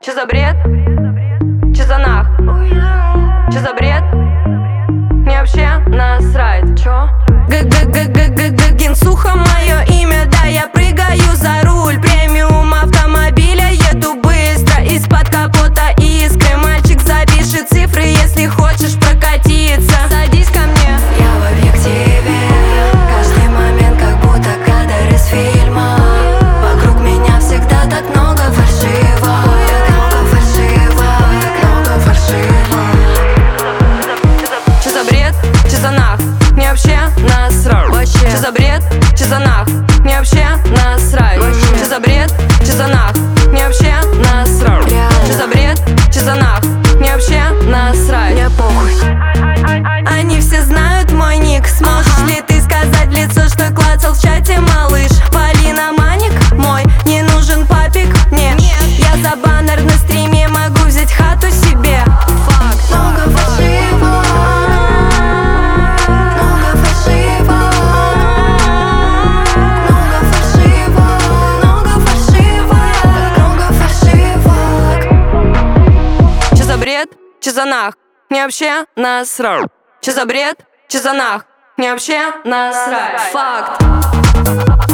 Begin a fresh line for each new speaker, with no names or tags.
Чё за бред? Чё за нах? Чё за бред? Мне вообще насрать. Чё?
Генсуха мое имя, да, я прыгаю за руль премиум автомобиля, еду быстро, из-под капота искры. Мальчик, запиши цифры, если хочешь прокатиться.
Садись ко мне.
Я в объективе, каждый момент как будто кадр из фильма. Вокруг меня всегда так много фальшива, так много фальшива, так много фальшива.
Чё за бред? Чё за нах? Мне вообще насрать. Чё за бред? Чё за нах? Мне вообще насрать. Чё за бред? Чё за нах? Мне вообще насрать. Чё за бред? Чё за нах? Мне вообще насрать.
Мне похуй. Они все знают мой ник. Сможешь ли ты сказать в лицо, что клацал в чате, малыш? Полина Маник мой, не нужен папик мне. Я за баннер на стриме могу взять хату себе. Факт. Много фальшива, много фальшива, много фальшива, много фальшива, много фальшивок.
Чё за бред? Чё за нах? Мне вообще насрать. Чё за бред? Чё за нах? Мне вообще насрать.
Факт.